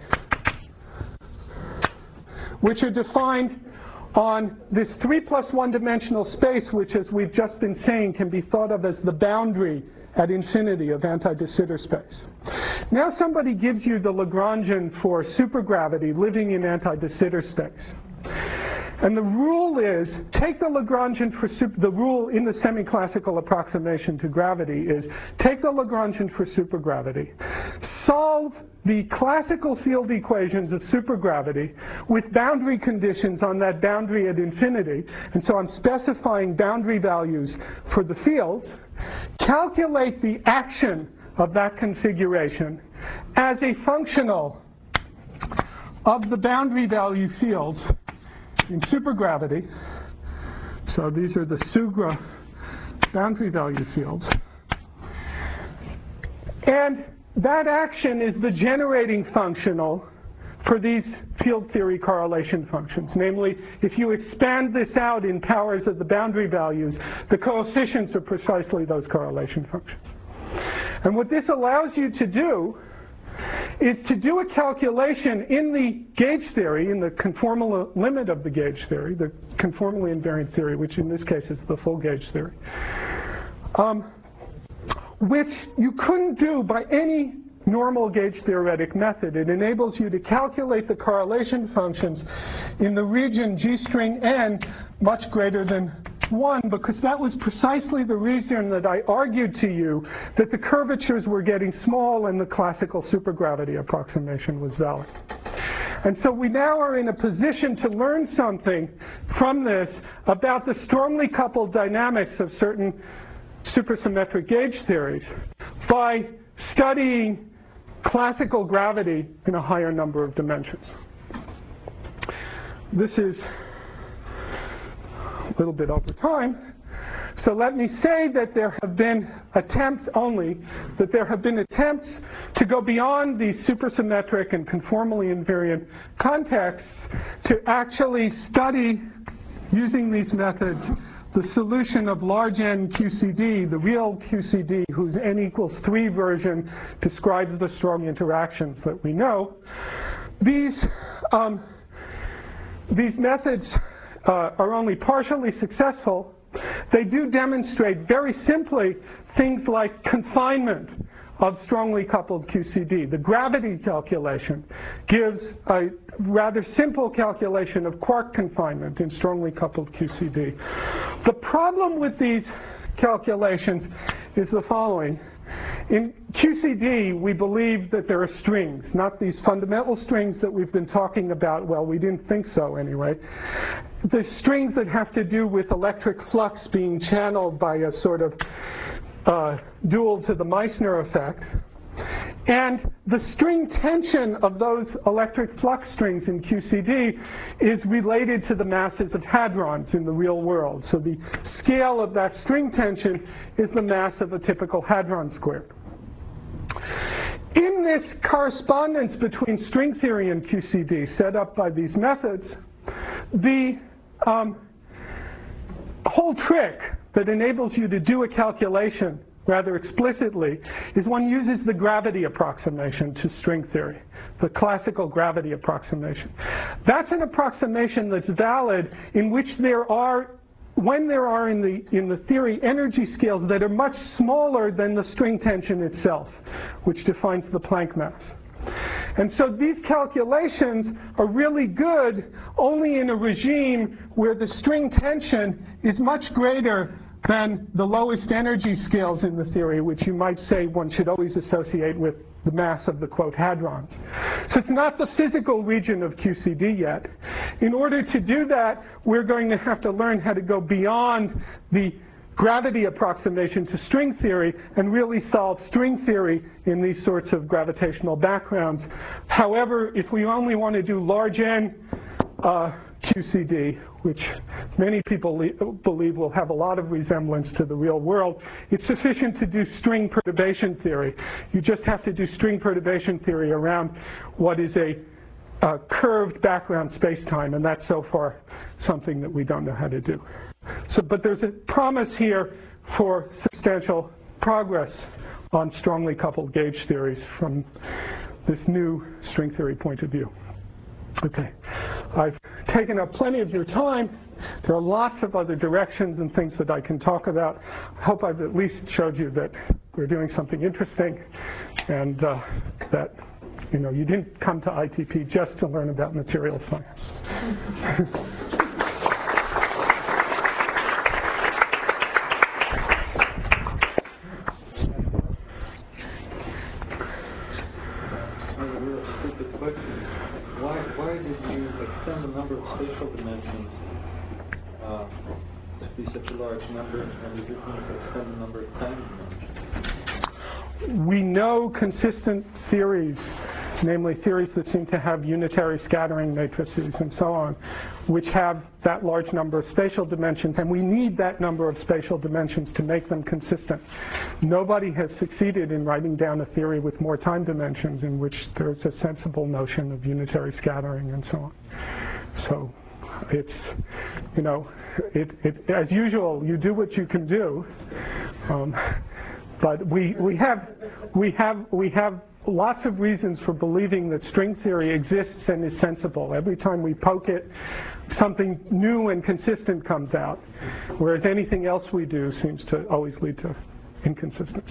which are defined on this three plus one dimensional space, which, as we've just been saying, can be thought of as the boundary at infinity of anti-de Sitter space. Now somebody gives you the Lagrangian for supergravity living in anti-de Sitter space. And the rule is, take the Lagrangian for, super, the rule in the semi-classical approximation to gravity is, take the Lagrangian for supergravity, solve the classical field equations of supergravity with boundary conditions on that boundary at infinity, and so I'm specifying boundary values for the field, calculate the action of that configuration as a functional of the boundary value fields in supergravity. So these are the Sugra boundary value fields. And that action is the generating functional for these field theory correlation functions. Namely, if you expand this out in powers of the boundary values, the coefficients are precisely those correlation functions. And what this allows you to do is to do a calculation in the gauge theory, in the conformal limit of the gauge theory, the conformally invariant theory, which in this case is the full gauge theory, um, which you couldn't do by any normal gauge theoretic method. It enables you to calculate the correlation functions in the region G string n much greater than one, because that was precisely the reason that I argued to you that the curvatures were getting small and the classical supergravity approximation was valid. And so we now are in a position to learn something from this about the strongly coupled dynamics of certain supersymmetric gauge theories by studying classical gravity in a higher number of dimensions. This is a little bit over time. So let me say that there have been attempts only, that there have been attempts to go beyond these supersymmetric and conformally invariant contexts to actually study, using these methods, the solution of large N Q C D, the real Q C D, whose n equals three version describes the strong interactions that we know. These, um, these methods uh, are only partially successful. They do demonstrate very simply things like confinement of strongly coupled Q C D. The gravity calculation gives a rather simple calculation of quark confinement in strongly coupled Q C D. The problem with these calculations is the following. In Q C D, we believe that there are strings, not these fundamental strings that we've been talking about. Well, we didn't think so anyway. The strings that have to do with electric flux being channeled by a sort of uh, dual to the Meissner effect. And the string tension of those electric flux strings in Q C D is related to the masses of hadrons in the real world. So the scale of that string tension is the mass of a typical hadron squared. In this correspondence between string theory and Q C D set up by these methods, the um, whole trick that enables you to do a calculation rather explicitly is one uses the gravity approximation to string theory, the classical gravity approximation. That's an approximation that's valid in which there are, when there are in the, in the theory energy scales that are much smaller than the string tension itself, which defines the Planck mass. And so these calculations are really good only in a regime where the string tension is much greater than the lowest energy scales in the theory, which you might say one should always associate with the mass of the, quote, hadrons. So it's not the physical region of Q C D yet. In order to do that, we're going to have to learn how to go beyond the gravity approximation to string theory and really solve string theory in these sorts of gravitational backgrounds. However, if we only want to do large N uh, Q C D, which many people believe will have a lot of resemblance to the real world, it's sufficient to do string perturbation theory. You just have to do string perturbation theory around what is a uh, curved background space-time, and that's so far something that we don't know how to do. So, but there's a promise here for substantial progress on strongly coupled gauge theories from this new string theory point of view. Okay, I've taken up plenty of your time. There are lots of other directions and things that I can talk about. I hope I've at least showed you that we're doing something interesting and uh, that you know you didn't come to I T P just to learn about material science. Extend the number of spatial dimensions uh, to be such a large number, and is it going to extend the number of time dimensions? We know consistent theories, namely theories that seem to have unitary scattering matrices and so on, which have that large number of spatial dimensions, and we need that number of spatial dimensions to make them consistent. Nobody has succeeded in writing down a theory with more time dimensions in which there's a sensible notion of unitary scattering and so on. So it's, you know, it, it, as usual, you do what you can do. Um, but we, we have, we have, we have lots of reasons for believing that string theory exists and is sensible. Every time we poke it, something new and consistent comes out, whereas anything else we do seems to always lead to inconsistency.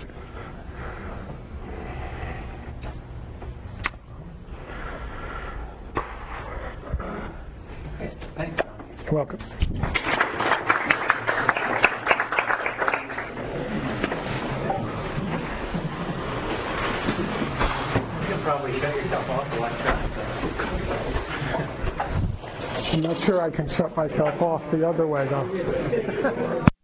Thanks. You're welcome. Probably shut yourself off the electronics. I'm not sure I can shut myself off the other way, though.